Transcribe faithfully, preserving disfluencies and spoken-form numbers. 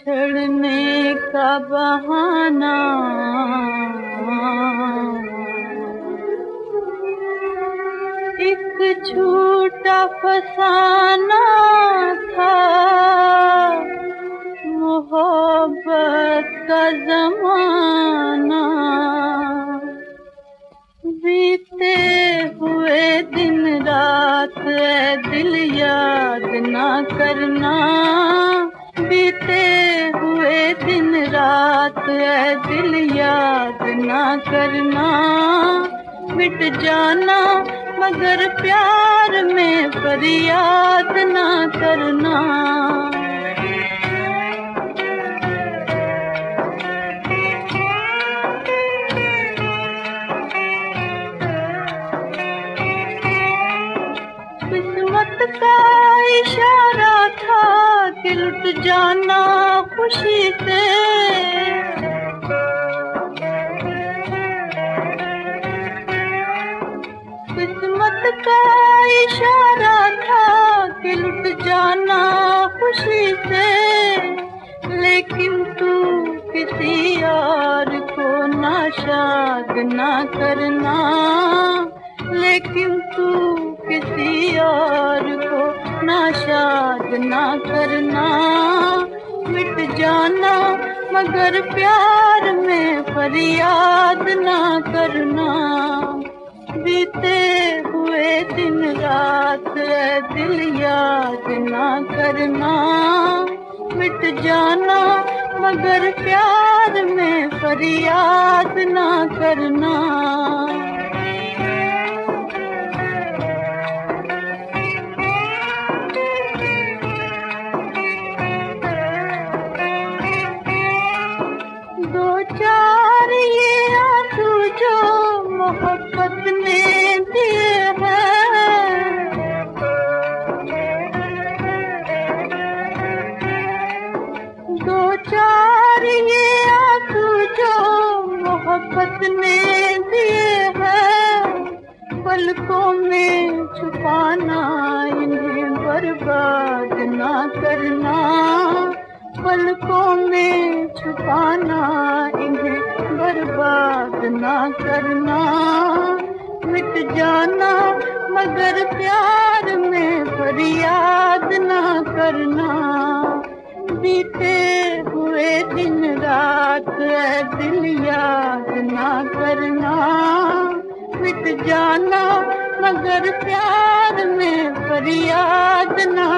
बिछड़ने का बहाना एक झूठा फसाना था, मोहब्बत का ज़माना। बीते हुए दिन रात ऐ दिल याद ना करना, बीते हुए दिन रात ऐ दिल याद ना करना। मिट जाना मगर प्यार में फरियाद ना करना। किस्मत का इशारा था कि लुट जाना खुशी से, किस्मत का इशारा था कि लुट जाना खुशी से। लेकिन तू किसी और को नाशाद ना करना, लेकिन तू किसी और को नाशाद ना करना। मिट जाना मगर प्यार में फरियाद ना करना। बीते हुए दिन रात ऐ दिल याद ना करना। मिट जाना मगर प्यार में फरियाद ना करना। दो चार ये आंसू जो मोहब्बत ने दिए हैं, दो चार ये आंसू जो मोहब्बत ने दिए हैं। पलकों में छुपाना इन्हें बर्बाद ना करना, पलकों में छुपाना इन्हें बर्बाद ना करना। मिट जाना मगर प्यार में फरियाद ना करना। बीते हुए दिन रात ऐ दिल याद ना करना। मिट जाना मगर प्यार में फरियाद ना